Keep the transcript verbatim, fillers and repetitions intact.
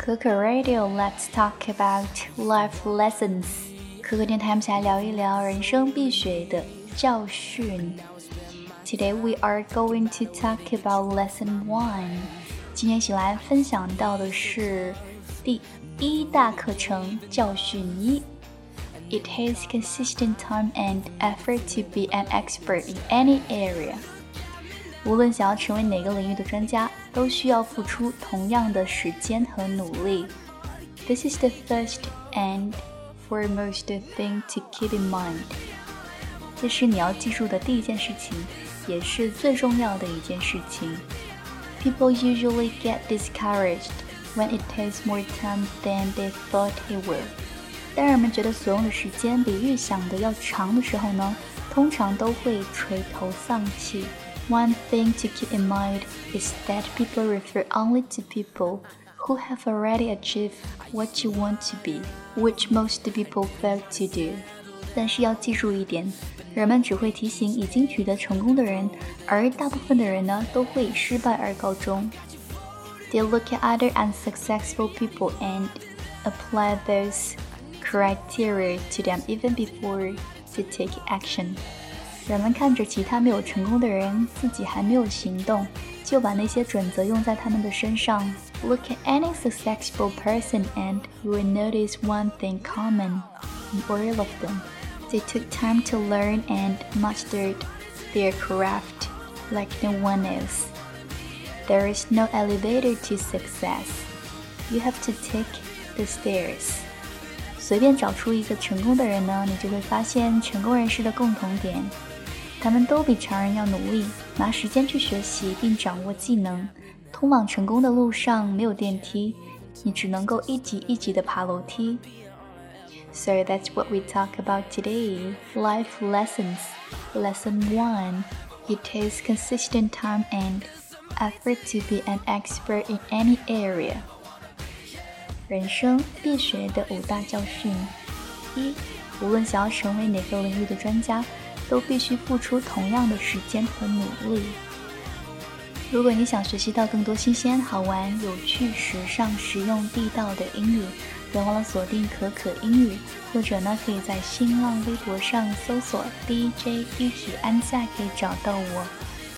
可可 Radio, let's talk about life lessons. 可可电台，我们来聊一聊人生必学的教训。Today we are going to talk about lesson one. 今天一起来分享到的是第一大课程教训一。It takes consistent time and effort to be an expert in any area. 无论想要成为哪个领域的专家，都需要付出同样的时间和努力。This is the first and foremost thing to keep in mind. 这是你要记住的第一件事情，也是最重要的一件事情。People usually get discouraged when it takes more time than they thought it would. 当人们觉得所用的时间比预想的要长的时候呢，通常都会垂头丧气。One thing to keep in mind is that people refer only to people who have already achieved what you want to be, which most people fail to do. 但是要记住一点，人们只会提醒已经取得成功的人，而大部分的人呢，都会以失败而告终。They look at other unsuccessful people and apply those criteria to them even before they take action. 人们看着其他没有成功的人，自己还没有行动，就把那些准则用在他们的身上。Look at any successful person and you will notice one thing common in all of them. They took time to learn and mastered their craft like no one else. There is no elevator to success. You have to take the stairs. 随便找出一个成功的人呢，你就会发现成功人士的共同点。他们都比常人要努力，拿时间去学习并掌握技能。通往成功的路上没有电梯，你只能够一级一级地爬楼梯。So that's what we talk about today. Life lessons. Lesson one. It takes consistent time and effort to be an expert in any area. 人生必学的五大教训。一，无论想要成为哪个领域的专家，都必须付出同样的时间和努力。如果你想学习到更多新鲜、好玩、有趣、时尚、实用、地道的英语，别忘了锁定可可英语，或者呢，可以在新浪微博上搜索 D J 一起安夏可以找到我。